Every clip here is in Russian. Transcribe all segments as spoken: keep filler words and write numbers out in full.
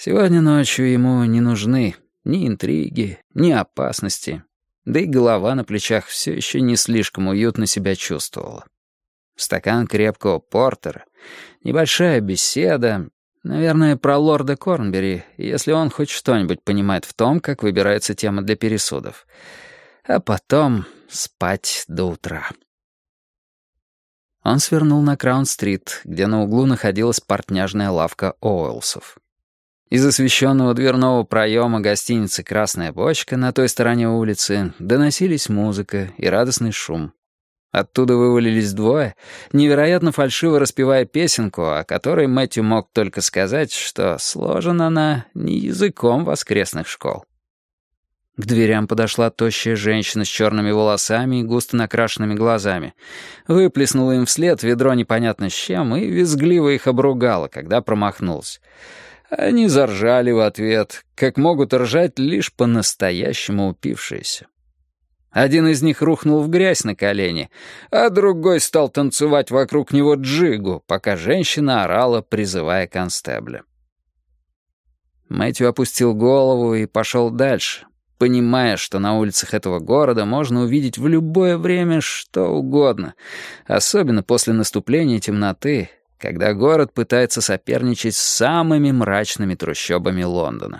Сегодня ночью ему не нужны ни интриги, ни опасности, да и голова на плечах все еще не слишком уютно себя чувствовала. Стакан крепкого портера, небольшая беседа, наверное, про лорда Корнбери, если он хоть что-нибудь понимает в том, как выбирается тема для пересудов. А потом спать до утра. Он свернул на Краун-стрит, где на углу находилась портняжная лавка Оуэлсов. Из освещенного дверного проема гостиницы «Красная бочка» на той стороне улицы доносились музыка и радостный шум. Оттуда вывалились двое, невероятно фальшиво распевая песенку, о которой Мэтью мог только сказать, что сложена она не языком воскресных школ. К дверям подошла тощая женщина с черными волосами и густо накрашенными глазами. Выплеснула им вслед ведро непонятно с чем и визгливо их обругала, когда промахнулась. Они заржали в ответ, как могут ржать лишь по-настоящему упившиеся. Один из них рухнул в грязь на колени, а другой стал танцевать вокруг него джигу, пока женщина орала, призывая констебля. Мэтью опустил голову и пошел дальше, понимая, что на улицах этого города можно увидеть в любое время что угодно, особенно после наступления темноты, когда город пытается соперничать с самыми мрачными трущобами Лондона.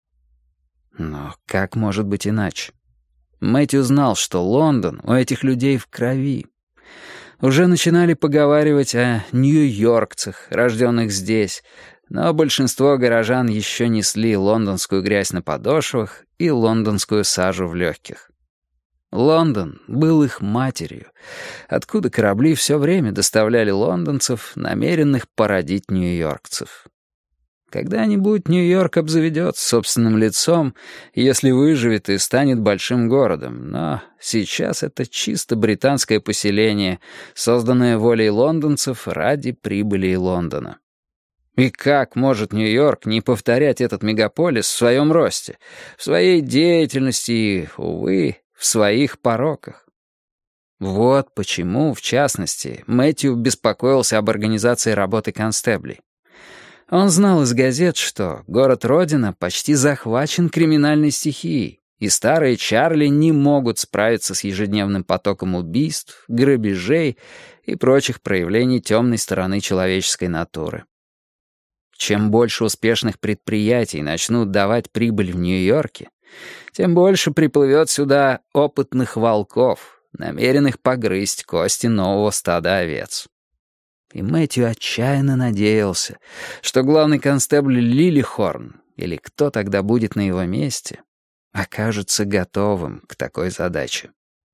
Но как может быть иначе? Мэтью знал, что Лондон у этих людей в крови. Уже начинали поговаривать о нью-йоркцах, рожденных здесь, но большинство горожан еще несли лондонскую грязь на подошвах и лондонскую сажу в легких. Лондон был их матерью, откуда корабли все время доставляли лондонцев, намеренных породить нью-йоркцев. Когда-нибудь Нью-Йорк обзаведется собственным лицом, если выживет и станет большим городом, но сейчас это чисто британское поселение, созданное волей лондонцев ради прибыли Лондона. И как может Нью-Йорк не повторять этот мегаполис в своем росте, в своей деятельности и, увы, в своих пороках? Вот почему, в частности, Мэтью беспокоился об организации работы констеблей. Он знал из газет, что город-родина почти захвачен криминальной стихией, и старые Чарли не могут справиться с ежедневным потоком убийств, грабежей и прочих проявлений темной стороны человеческой натуры. Чем больше успешных предприятий начнут давать прибыль в Нью-Йорке, тем больше приплывет сюда опытных волков, намеренных погрызть кости нового стада овец. И Мэтью отчаянно надеялся, что главный констебль Лилихорн, или кто тогда будет на его месте, окажется готовым к такой задаче.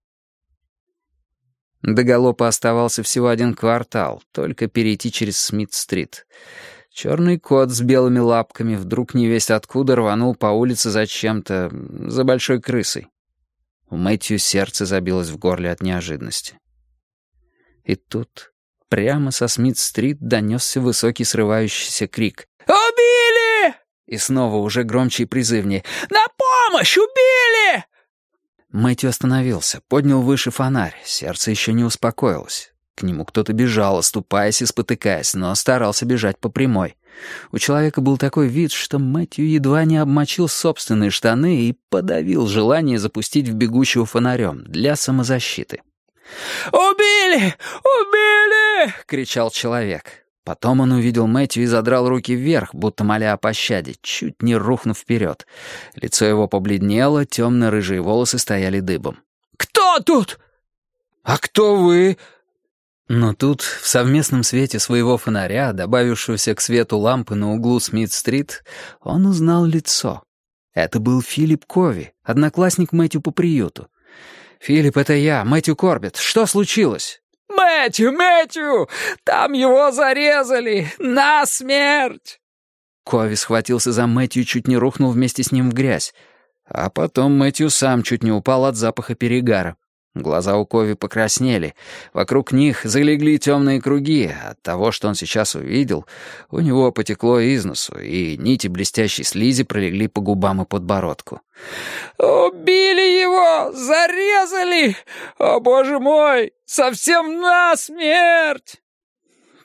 До галопа оставался всего один квартал, только перейти через Смит-стрит. Черный кот с белыми лапками вдруг невесть откуда рванул по улице за чем-то, за большой крысой. У Мэтью сердце забилось в горле от неожиданности. И тут прямо со Смит-стрит донесся высокий срывающийся крик. «Убили!» И снова уже громче и призывнее. «На помощь! Убили!» Мэтью остановился, поднял выше фонарь. Сердце еще не успокоилось. К нему кто-то бежал, оступаясь и спотыкаясь, но старался бежать по прямой. У человека был такой вид, что Мэтью едва не обмочил собственные штаны и подавил желание запустить в бегущего фонарем для самозащиты. «Убили! Убили!» — кричал человек. Потом он увидел Мэтью и задрал руки вверх, будто моля о пощаде, чуть не рухнув вперед. Лицо его побледнело, темно-рыжие волосы стояли дыбом. «Кто тут?» «А кто вы?» Но тут, в совместном свете своего фонаря, добавившегося к свету лампы на углу Смит-стрит, он узнал лицо. Это был Филипп Кови, одноклассник Мэтью по приюту. «Филипп, это я, Мэтью Корбетт. Что случилось?» «Мэтью, Мэтью! Там его зарезали! На смерть!» Кови схватился за Мэтью и чуть не рухнул вместе с ним в грязь. А потом Мэтью сам чуть не упал от запаха перегара. Глаза у Кови покраснели. Вокруг них залегли темные круги. От того, что он сейчас увидел, у него потекло из носу, и нити блестящей слизи пролегли по губам и подбородку. «Убили его! Зарезали! О, боже мой! Совсем насмерть!»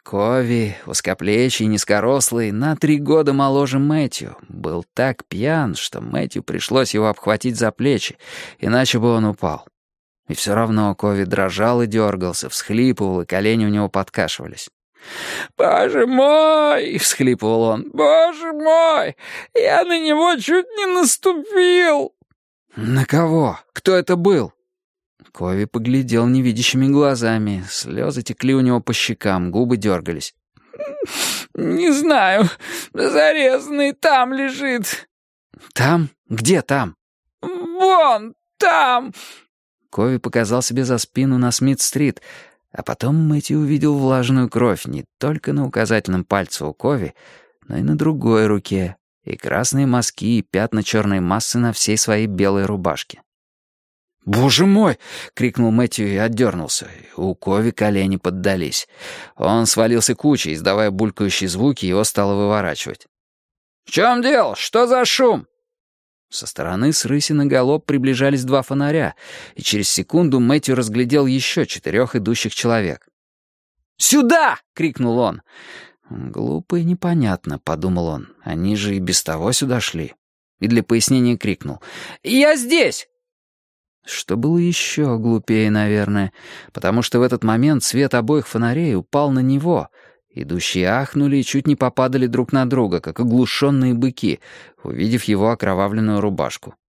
Кови, узкоплечий, низкорослый, на три года моложе Мэтью, был так пьян, что Мэтью пришлось его обхватить за плечи, иначе бы он упал. И все равно Кови дрожал и дергался, всхлипывал, и колени у него подкашивались. «Боже мой!» — всхлипывал он. «Боже мой! Я на него чуть не наступил!» «На кого? Кто это был?» Кови поглядел невидящими глазами. Слезы текли у него по щекам, губы дергались. «Не знаю. Зарезанный там лежит». «Там? Где там?» «Вон там!» Кови показал себе за спину на Смит-стрит, а потом Мэтью увидел влажную кровь не только на указательном пальце у Кови, но и на другой руке, и красные мазки, и пятна черной массы на всей своей белой рубашке. «Боже мой!» — крикнул Мэтью и отдернулся. У Кови колени поддались. Он свалился кучей, издавая булькающие звуки, его стало выворачивать. «В чем дело? Что за шум?» Со стороны с рыси на галоп приближались два фонаря, и через секунду Мэтью разглядел еще четырех идущих человек. «Сюда!» — крикнул он. «Глупо и непонятно», — подумал он. «Они же и без того сюда шли». И для пояснения крикнул. «Я здесь!» Что было еще глупее, наверное, потому что в этот момент свет обоих фонарей упал на него. Идущие ахнули и чуть не попадали друг на друга, как оглушенные быки, увидев его окровавленную рубашку.